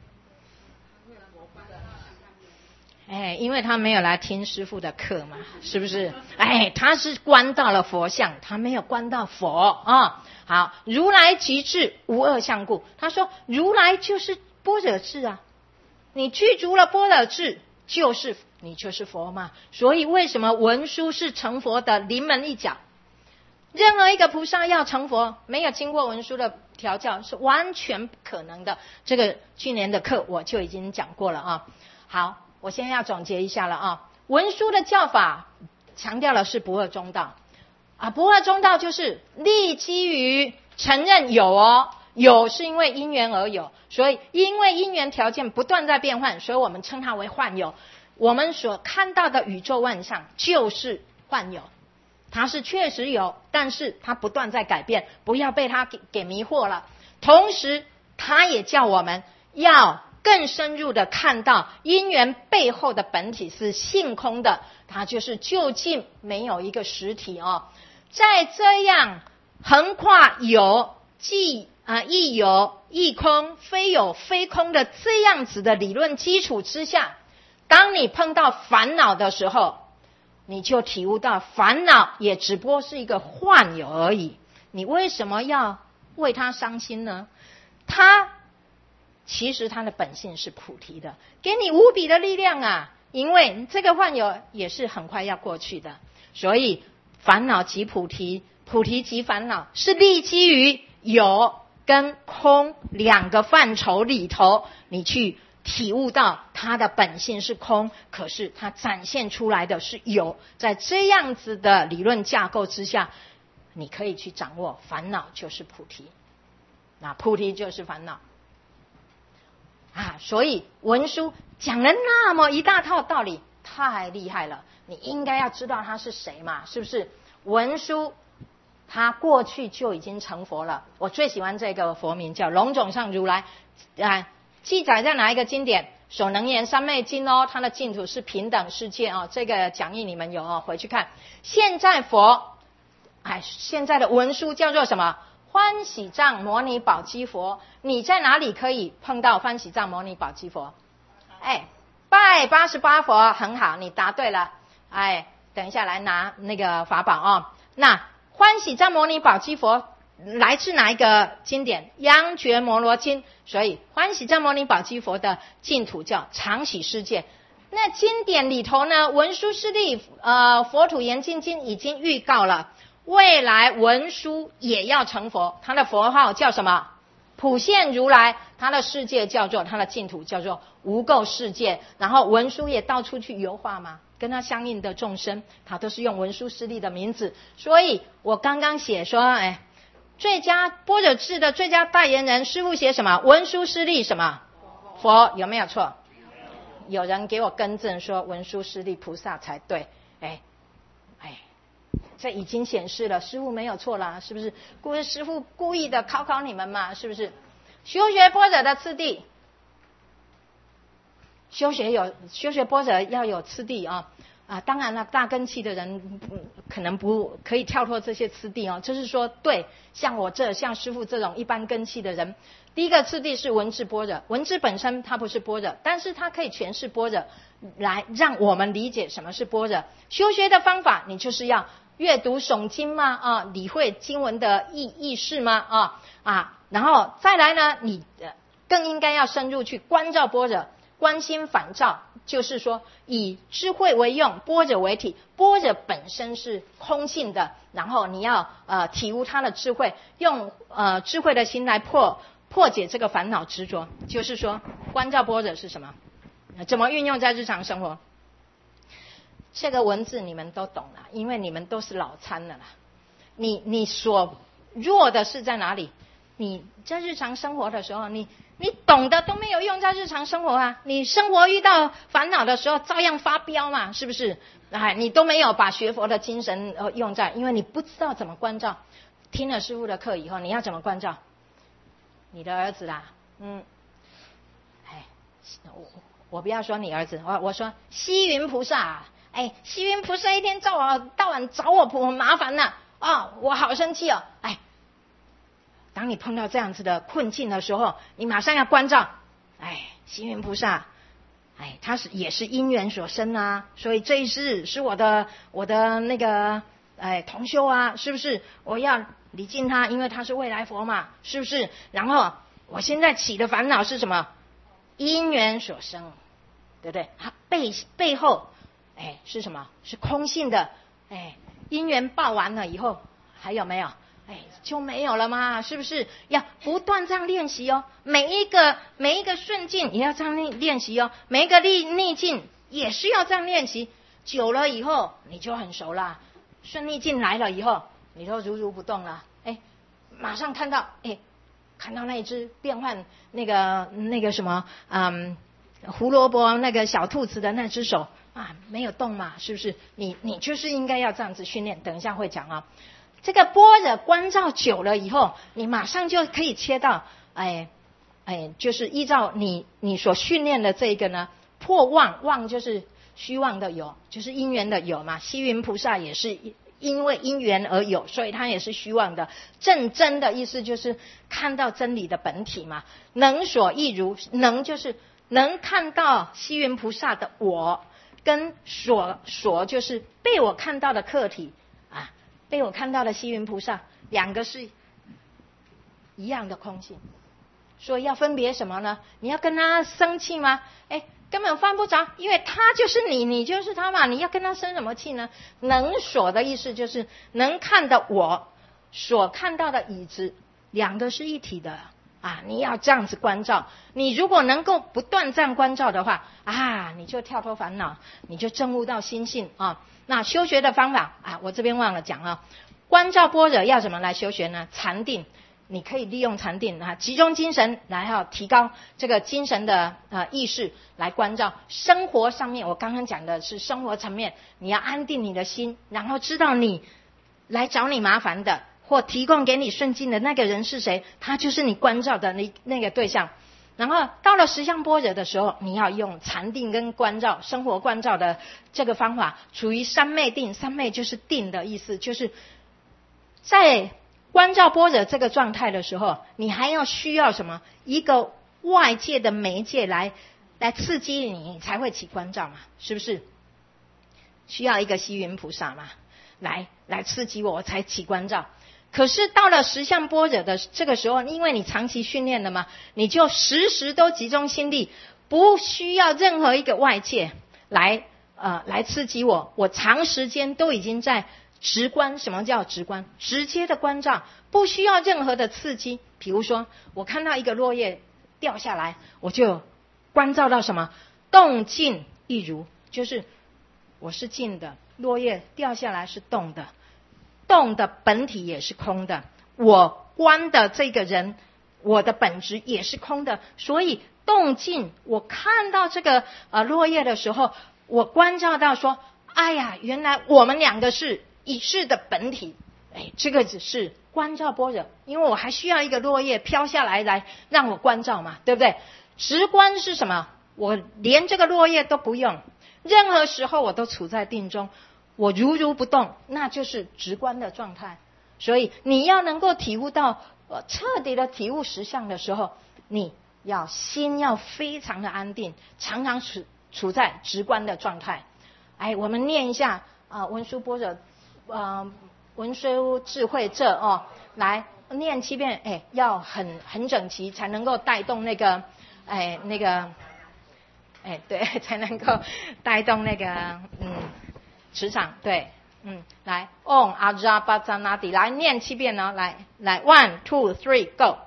哎，因为他没有来听师父的课嘛，是不是？哎，他是观到了佛像，他没有观到佛啊、哦。好，如来即智，无二相故。他说，如来就是般若智啊，你具足了般若智，就是你就是佛嘛。所以为什么文殊是成佛的临门一脚？任何一个菩萨要成佛，没有经过文殊的调教是完全不可能的。这个去年的课我就已经讲过了啊。好，我现在要总结一下了啊。文殊的教法强调的是不二中道啊，不二中道就是立基于承认有哦，有是因为因缘而有，所以因为因缘条件不断在变换，所以我们称它为幻有。我们所看到的宇宙万象就是幻有。它是确实有，但是它不断在改变，不要被它给给迷惑了。同时它也叫我们要更深入的看到因缘背后的本体是性空的，它就是究竟没有一个实体哦。在这样横跨有即啊亦有亦空，非有非空的这样子的理论基础之下，当你碰到烦恼的时候，你就体悟到烦恼也只不过是一个幻有而已。你为什么要为它伤心呢？它其实它的本性是菩提的，给你无比的力量啊！因为这个幻有也是很快要过去的，所以烦恼即菩提，菩提即烦恼，是立基于有跟空两个范畴里头，你去体悟到它的本性是空，可是它展现出来的是有。在这样子的理论架构之下，你可以去掌握烦恼就是菩提，那菩提就是烦恼啊。所以文殊讲了那么一大套道理，太厉害了，你应该要知道他是谁嘛，是不是？文殊他过去就已经成佛了，我最喜欢这个佛名叫龙种上如来啊。记载在哪一个经典？首能言三昧经哦，它的净土是平等世界哦，这个讲义你们有哦，回去看。现在佛，哎，现在的文殊叫做什么？欢喜藏摩尼宝积佛。你在哪里可以碰到欢喜藏摩尼宝积佛？哎，拜八十八佛，很好，你答对了。哎，等一下来拿那个法宝哦。那欢喜藏摩尼宝积佛来自哪一个经典？央觉摩罗经。所以欢喜藏摩尼宝积佛的净土叫常喜世界。 那经典里头呢，文殊师利呃佛土严净经已经预告了，未来文殊也要成佛，他的佛号叫什么？普现如来，他的世界叫做他的净土叫做无垢世界。然后文殊也到处去游化嘛，跟他相应的众生，他都是用文殊师利的名字。所以我刚刚写说，哎，最佳般若智的最佳代言人，师父写什么？文殊师利什么？佛，有没有错？有人给我更正说文殊师利菩萨才对，哎哎，这已经显示了师父没有错啦，是不是？故意师父故意的考考你们嘛，是不是？修学般若的次第，修学有修学般若要有次第啊啊！当然了，大根器的人可能不可以跳脱这些次第哦，就是说，对，像我这像师父这种一般根器的人。第一个次第是文字般若，文字本身它不是般若，但是它可以诠释般若，来让我们理解什么是般若。修学的方法，你就是要阅读诵经嘛，啊，理会经文的意意识嘛，啊啊，然后再来呢，你更应该要深入去观照般若，观心反照，就是说以智慧为用，般若为体，般若本身是空性的，然后你要呃体悟它的智慧，用呃智慧的心来破。破解这个烦恼执着，就是说观照般若是什么？怎么运用在日常生活？这个文字你们都懂了，因为你们都是老参了啦。你你所弱的是在哪里？你在日常生活的时候，你你懂的都没有用在日常生活啊！你生活遇到烦恼的时候，照样发飙嘛，是不是？哎，你都没有把学佛的精神呃用在，因为你不知道怎么关照。听了师父的课以后，你要怎么关照？你的儿子啦，嗯，哎，我我不要说你儿子，我我说西云菩萨，哎，西云菩萨一天到晚到晚找我普麻烦呐，啊，我好生气哦，哎，当你碰到这样子的困境的时候，你马上要关照，哎，西云菩萨，哎，他是也是因缘所生啊，所以这一世是我的我的那个哎同修啊，是不是？我要礼敬他，因为他是未来佛嘛，是不是？然后我现在起的烦恼是什么？因缘所生，对不对？它背背后，哎，是什么？是空性的，哎，因缘报完了以后，还有没有？哎，就没有了嘛，是不是？要不断这样练习哦，每一个每一个顺境也要这样练练习哦，每一个逆逆境也是要这样练习，久了以后你就很熟啦。顺逆境来了以后，你都如如不动了，哎，马上看到，哎，看到那一只变换那个那个什么，嗯，胡萝卜那个小兔子的那只手啊，没有动嘛，是不是？你你就是应该要这样子训练，等一下会讲啊。这个般若观照久了以后，你马上就可以切到，哎哎，就是依照你你所训练的这个呢，破妄，妄就是虚妄的有，就是因缘的有嘛。西云菩萨也是因为因缘而有，所以他也是虚妄的。正真的意思就是看到真理的本体嘛。能所亦如，能就是能看到西云菩萨的我，跟所所就是被我看到的客体啊，被我看到的西云菩萨，两个是一样的空性。所以要分别什么呢？你要跟他生气吗？哎，根本犯不着，因为他就是你，你就是他嘛，你要跟他生什么气呢？能所的意思就是能看的我所看到的椅子，两个是一体的啊！你要这样子关照，你如果能够不断这样关照的话啊，你就跳脱烦恼，你就证悟到心性啊。那修学的方法啊，我这边忘了讲啊，观照般若要怎么来修学呢？禅定。你可以利用禅定啊，集中精神来哈，提高这个精神的呃意识来关照生活上面。我刚刚讲的是生活层面，你要安定你的心，然后知道你来找你麻烦的或提供给你顺境的那个人是谁，他就是你关照的那那个对象。然后到了实相般若的时候，你要用禅定跟关照生活关照的这个方法，处于三昧定。三昧就是定的意思，就是在观照般若这个状态的时候，你还要需要什么？一个外界的媒介来来刺激你，你才会起观照嘛，是不是？需要一个西云菩萨嘛，来来刺激我，我才起观照。可是到了实相般若的这个时候，因为你长期训练了嘛，你就时时都集中心力，不需要任何一个外界来呃来刺激我，我长时间都已经在直观。什么叫直观？直接的关照，不需要任何的刺激。比如说我看到一个落叶掉下来，我就关照到什么？动静一如，就是我是静的，落叶掉下来是动的，动的本体也是空的，我观的这个人，我的本质也是空的。所以动静，我看到这个呃落叶的时候，我关照到说，哎呀，原来我们两个是一致的本体。哎，这个只是关照般若，因为我还需要一个落叶飘下来来让我关照嘛，对不对？直观是什么？我连这个落叶都不用，任何时候我都处在定中，我如如不动，那就是直观的状态。所以你要能够体悟到呃彻底的体悟实相的时候，你要心要非常的安定，常常处处在直观的状态。哎，我们念一下啊、呃、文殊般若呃文殊智慧咒哦，来念七遍。哎，要很很整齐，才能够带动那个哎那个哎对，才能够带动那个嗯磁场。对，嗯，来 Om Ajappajanati， 来念七遍呢，来来 one two three go。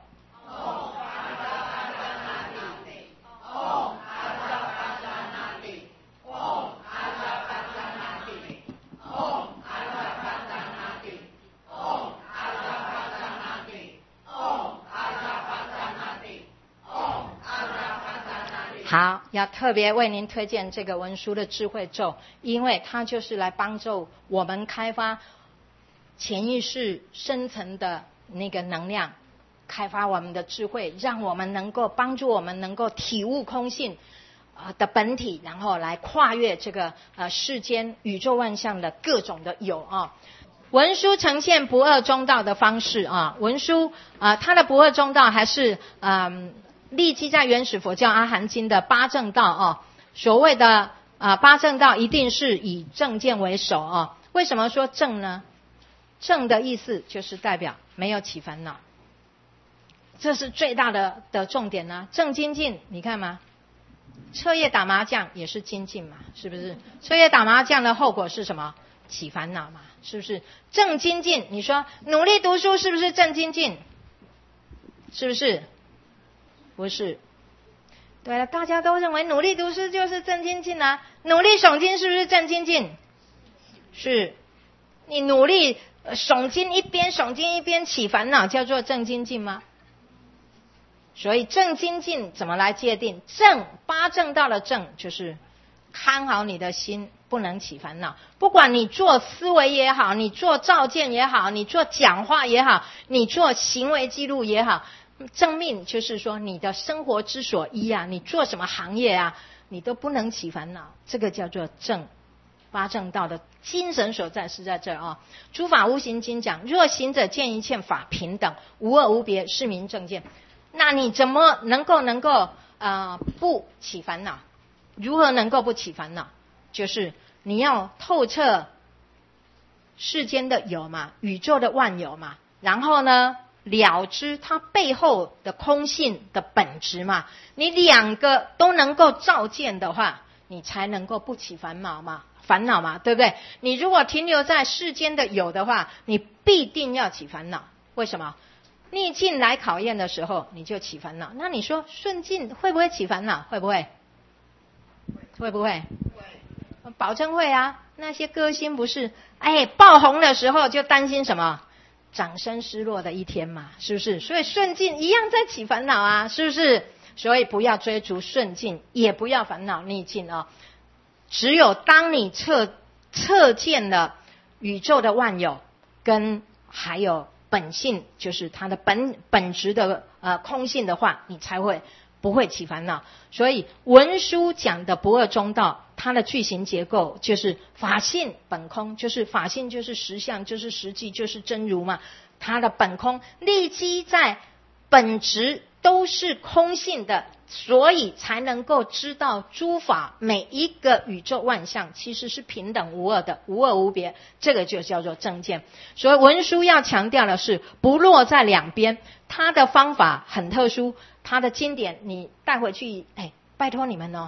好，要特别为您推荐这个文殊的智慧咒，因为它就是来帮助我们开发潜意识深层的那个能量，开发我们的智慧，让我们能够帮助我们能够体悟空性呃的本体，然后来跨越这个呃世间宇宙万象的各种的有啊。文殊呈现不二中道的方式啊，文殊啊、呃，它的不二中道还是嗯。立基在原始佛教阿含经的八正道哦，所谓的啊、呃、八正道一定是以正见为首哦。为什么说正呢？正的意思就是代表没有起烦恼，这是最大的的重点呢。正精进，你看吗？彻夜打麻将也是精进嘛，是不是？彻夜打麻将的后果是什么？起烦恼嘛，是不是？正精进，你说努力读书是不是正精进？是不是？不是。对了，大家都认为努力读书就是正精进啊，努力诵经是不是正精进？是。你努力诵经，一边诵经一边起烦恼，叫做正精进吗？所以正精进怎么来界定？正，八正道的正就是看好你的心，不能起烦恼。不管你做思维也好，你做照见也好，你做讲话也好，你做行为记录也好，正命就是说你的生活之所依啊，你做什么行业啊，你都不能起烦恼，这个叫做正。八正道的精神所在是在这儿啊。诸法无形经讲，若行者见一切法平等，无二无别，是名正见。那你怎么能够能够呃不起烦恼？如何能够不起烦恼？就是你要透彻世间的有嘛，宇宙的万有嘛，然后呢了知它背后的空性的本质嘛。你两个都能够照见的话，你才能够不起烦恼嘛，烦恼嘛，对不对？你如果停留在世间的有的话，你必定要起烦恼。为什么？逆境来考验的时候，你就起烦恼。那你说顺境会不会起烦恼？会不会？会不会？会，保证会啊。那些歌星不是，哎，爆红的时候就担心什么？掌声失落的一天嘛，是不是？所以顺境一样在起烦恼啊，是不是？所以不要追逐顺境，也不要烦恼逆境啊。只有当你测测见了宇宙的万有，跟还有本性，就是它的本本质的呃空性的话，你才会不会起烦恼。所以文殊讲的不二中道，它的句型结构就是法性本空，就是法性就是实相，就是实际，就是真如嘛。它的本空立基在本质都是空性的，所以才能够知道诸法每一个宇宙万象其实是平等无二的，无二无别，这个就叫做正见。所以文殊要强调的是不落在两边，他的方法很特殊，他的经典你带回去，哎，拜托你们哦，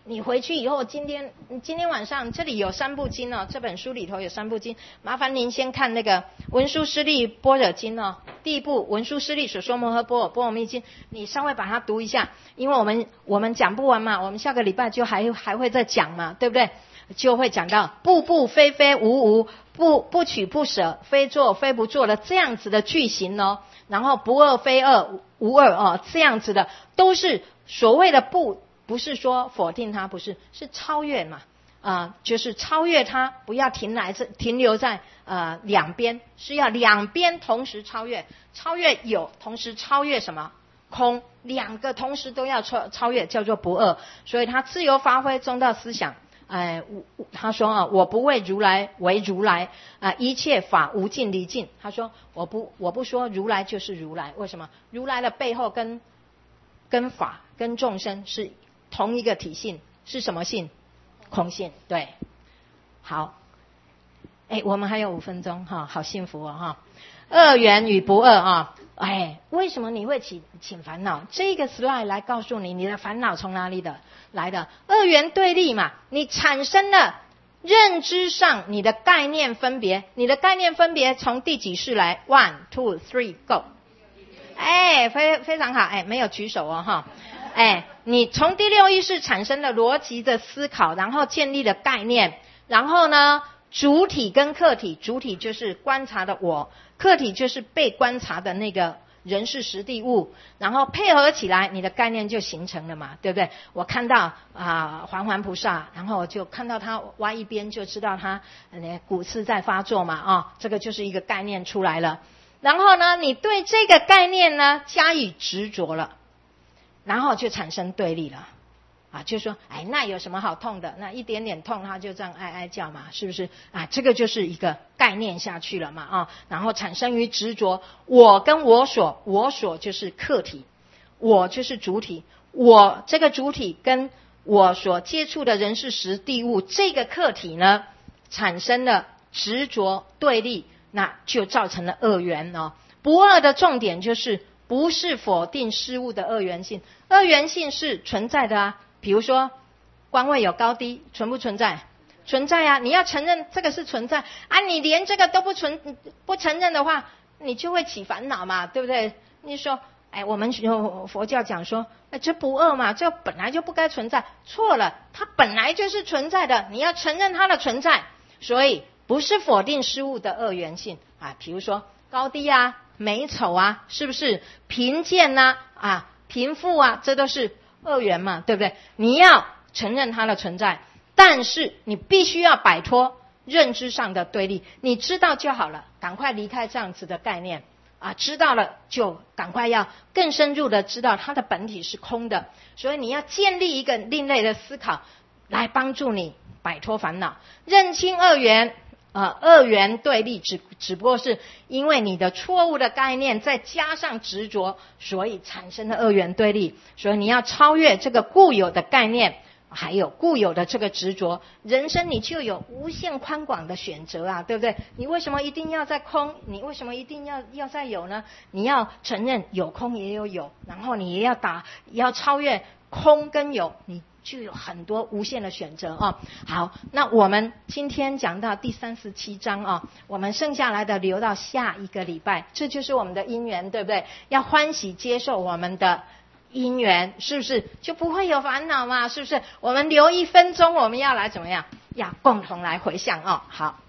你回去以后，今天今天晚上这里有三部经哦，这本书里头有三部经，麻烦您先看那个文殊师利般若经哦，第一部文殊师利所说摩诃般若波罗蜜经，你稍微把它读一下，因为我们我们讲不完嘛，我们下个礼拜就还还会再讲嘛，对不对？就会讲到步步非非无无，不不取不舍，非做非不做的这样子的句型哦，然后不二非二，无二哦，这样子的都是所谓的不。不是说否定它，不是，是超越嘛，啊、呃，就是超越它，不要停来这停留在呃两边，是要两边同时超越，超越有，同时超越什么空，两个同时都要超超越，叫做不二，所以他自由发挥中道思想，哎、呃，他说啊，我不为如来为如来啊、呃，一切法无尽离尽，他说我不我不说如来就是如来，为什么？如来的背后跟跟法跟众生是同一个体性，是什么性？空性。对，好，哎，我们还有五分钟哈，好幸福哦哈。二元与不二啊，哎，为什么你会起起烦恼？这个 slide 来告诉你，你的烦恼从哪里的来的？二元对立嘛，你产生了认知上你的概念分别，你的概念分别从第几世来 ？One, two, three, go。哎，非非常好，哎，没有举手哦哈。哎，你从第六意识产生了逻辑的思考，然后建立了概念，然后呢，主体跟客体，主体就是观察的我，客体就是被观察的那个人事实地物，然后配合起来，你的概念就形成了嘛，对不对？我看到啊、呃、环环菩萨，然后就看到他歪一边，就知道他呃骨刺在发作嘛，啊、哦，这个就是一个概念出来了。然后呢，你对这个概念呢加以执着了。然后就产生对立了，啊，就说，哎，那有什么好痛的？那一点点痛，他就这样哀哀叫嘛，是不是？啊，这个就是一个概念下去了嘛，啊，然后产生于执着，我跟我所，我所就是客体，我就是主体，我这个主体跟我所接触的人事实地物这个客体呢，产生了执着对立，那就造成了二元哦。不二的重点就是。不是否定事物的二元性，二元性是存在的啊。比如说，官位有高低，存不存在？存在啊。你要承认这个是存在啊，你连这个都不存不承认的话，你就会起烦恼嘛，对不对？你说，哎，我们佛教讲说，哎，这不二嘛，这本来就不该存在，错了，它本来就是存在的，你要承认它的存在，所以不是否定事物的二元性啊。比如说高低啊。美丑啊，是不是贫贱呐、啊？啊，贫富啊，这都是二元嘛，对不对？你要承认它的存在，但是你必须要摆脱认知上的对立。你知道就好了，赶快离开这样子的概念啊！知道了就赶快要更深入的知道它的本体是空的，所以你要建立一个另类的思考，来帮助你摆脱烦恼，认清二元。呃，二元对立只只不过是因为你的错误的概念再加上执着，所以产生的二元对立。所以你要超越这个固有的概念，还有固有的这个执着，人生你就有无限宽广的选择啊，对不对？你为什么一定要在空？你为什么一定要要在有呢？你要承认有空也有有，然后你也要打，要超越空跟有，你。就有很多无限的选择啊！好，那我们今天讲到第三十七章啊，我们剩下来的留到下一个礼拜，这就是我们的因缘，对不对？要欢喜接受我们的因缘，是不是就不会有烦恼嘛？是不是？我们留一分钟，我们要来怎么样？要共同来回向哦。好。